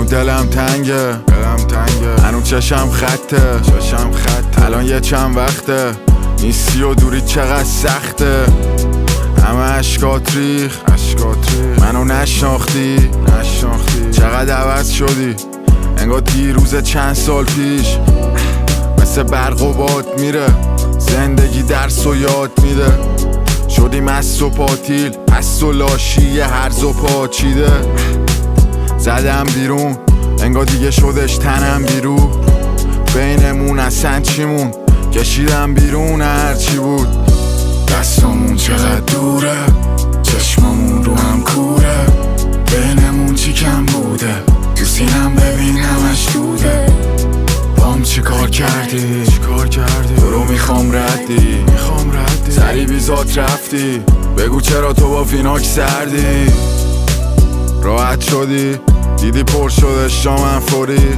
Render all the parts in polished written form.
دلم تنگه هنو چشم خطه الان یه چند وقته نیستی و دوری چقدر سخته همه عشقات ریخ منو نشناختی چقدر عوض شدی انگار دیروز چند سال پیش مثل برق و باد میره زندگی درس و یاد میده شدی مست و پاتیل پست و لاشی یه هرز و پاچیده زدم بیرون انگار دیگه شدش تنم بیرون بینمون اصلا چیمون کشیدم بیرون هرچی بود دستامون چقدر دوره چشمامون رو هم کوره بینمون چی کم بوده تو سینم ببین همش دوده بام چی کار کردی تو رو میخوام ردی سری بیزات رفتی بگو چرا تو با فیناک سردی راحت شدی دیدی پر شده شامم فوری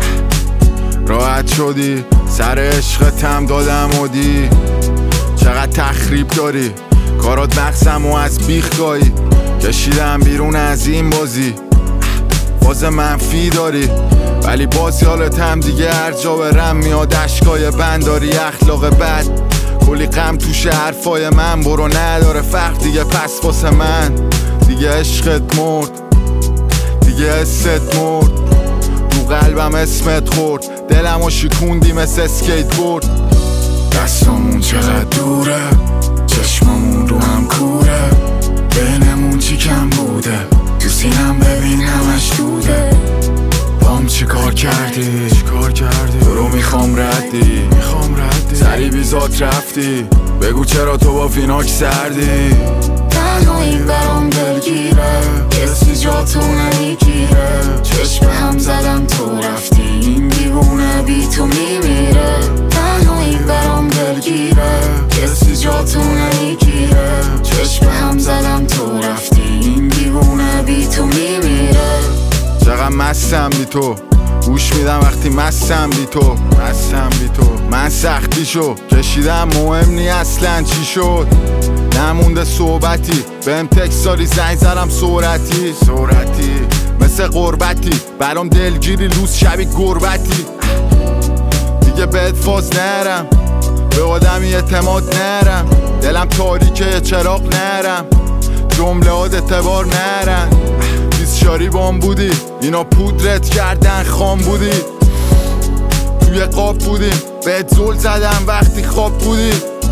راحت شدی سر عشقتم دادم و دی چقدر تخریب داری کارات مغزم و از بیخ گاهی کشیدم بیرون از این بازی باز منفی داری ولی باز یالتم دیگه هر جا برم میاد اشکای بنداری اخلاق بد کلی غم توش حرفای من برو نداره فرق دیگه پس واسه من دیگه عشقت مرد دیگه حست مرد رو قلبم اسمت خورد دلمو شکوندی مثل اسکیت بورد دستامون چقدر دوره چشمامون رو هم کوره بینمون چی کم بوده تو سینم ببین همش دوده بام چی کار کردی تو رو میخوام ردی سری بیزات رفتی بگو چرا تو با فیناک سردی تنهایی برام دلگیره کسی جا تو نمیگیره چشم هم زدم تو رفتی این دیوونه بی تو میمیره تنهایی برام دلگیره کسی جا تو نمیگیره چشم هم زدم تو رفتی این دیوونه بی تو میمیره چقدر مستم بی تو گوش میدم وقتی مستم بی تو من سختیشو کشیدم مهم نی اصلا چی شد نمونده صحبتی بهم تکست داری زنگ زدم سرعتی مثل قربتی برام دلگیری لوس شبی گربتی دیگه بهت فاز نرم به آدمی اعتماد نرم دلم تاریکه چراغ نرم جمله هات اعتبار نرم بیسشاری بام بودی اینا پودرت کردن خام بودی توی قاب بودیم بهت زل زدم وقتی خواب بودی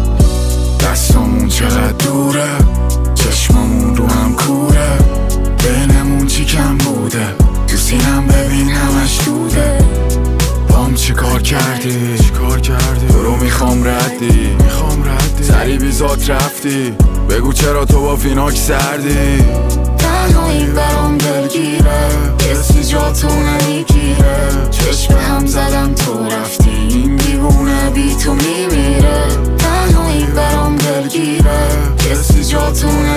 دستامون چقدر دوره چشمامون رو هم کوره بینمون چی کم بوده تو سینم ببین همش دوده بام چی کار کردی تو رو میخوام ردی سری بیزات رفتی بگو چرا تو با فیناک سردی تنهایی برام دلگیره کسی جا تو نمیگیره چشم هم زدم تو رفتی این دیوونه بی تو میمیره تنهایی برام دلگیره کسی جا تو